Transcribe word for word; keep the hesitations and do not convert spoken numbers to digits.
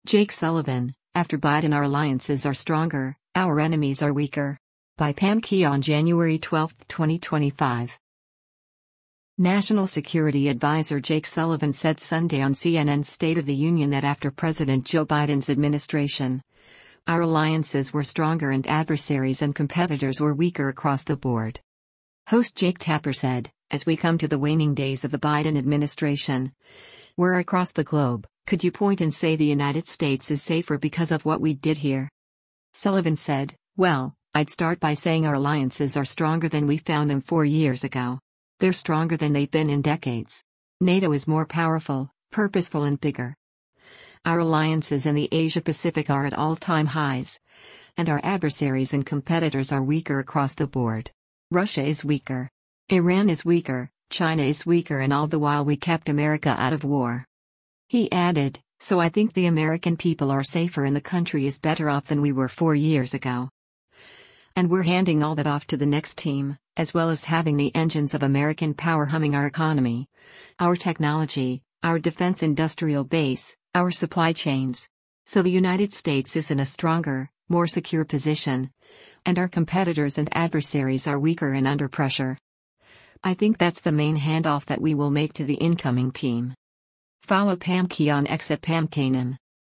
Jake Sullivan, after Biden our alliances are stronger, our enemies are weaker. By Pam Key on January twelfth, twenty twenty-five. National Security Advisor Jake Sullivan said Sunday on C N N's State of the Union that after President Joe Biden's administration, our alliances were stronger and adversaries and competitors were weaker across the board. Host Jake Tapper said, as we come to the waning days of the Biden administration, we're across the globe, could you point and say the United States is safer because of what we did here? Sullivan said, well, I'd start by saying our alliances are stronger than we found them four years ago. They're stronger than they've been in decades. NATO is more powerful, purposeful and bigger. Our alliances in the Asia-Pacific are at all-time highs. And our adversaries and competitors are weaker across the board. Russia is weaker. Iran is weaker, China is weaker, and all the while we kept America out of war. He added, so I think the American people are safer and the country is better off than we were four years ago. And we're handing all that off to the next team, as well as having the engines of American power humming our economy, our technology, our defense industrial base, our supply chains. So the United States is in a stronger, more secure position, and our competitors and adversaries are weaker and under pressure. I think that's the main handoff that we will make to the incoming team. Follow Pam Key on X at Pam Kanan.